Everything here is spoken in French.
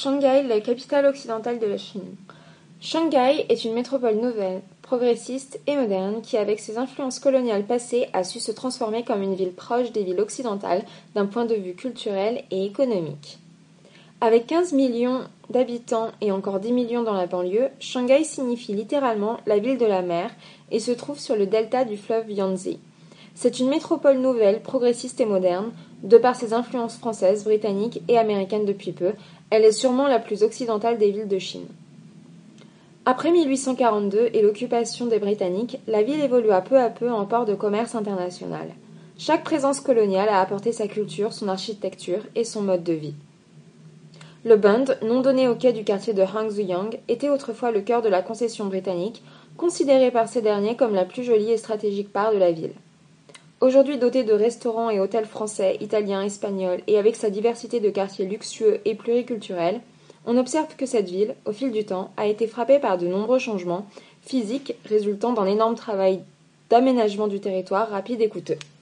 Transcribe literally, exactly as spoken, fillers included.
Shanghai, la capitale occidentale de la Chine. Shanghai est une métropole nouvelle, progressiste et moderne qui, avec ses influences coloniales passées, a su se transformer comme une ville proche des villes occidentales d'un point de vue culturel et économique. Avec quinze millions d'habitants et encore dix millions dans la banlieue, Shanghai signifie littéralement la ville de la mer et se trouve sur le delta du fleuve Yangtze. C'est une métropole nouvelle, progressiste et moderne. De par ses influences françaises, britanniques et américaines depuis peu, elle est sûrement la plus occidentale des villes de Chine. Après mille huit cent quarante-deux et l'occupation des Britanniques, la ville évolua peu à peu en port de commerce international. Chaque présence coloniale a apporté sa culture, son architecture et son mode de vie. Le Bund, nom donné au quai du quartier de Hangzhuyang, était autrefois le cœur de la concession britannique, considéré par ces derniers comme la plus jolie et stratégique part de la ville. Aujourd'hui dotée de restaurants et hôtels français, italiens, espagnols et avec sa diversité de quartiers luxueux et pluriculturels, on observe que cette ville, au fil du temps, a été frappée par de nombreux changements physiques résultant d'un énorme travail d'aménagement du territoire rapide et coûteux.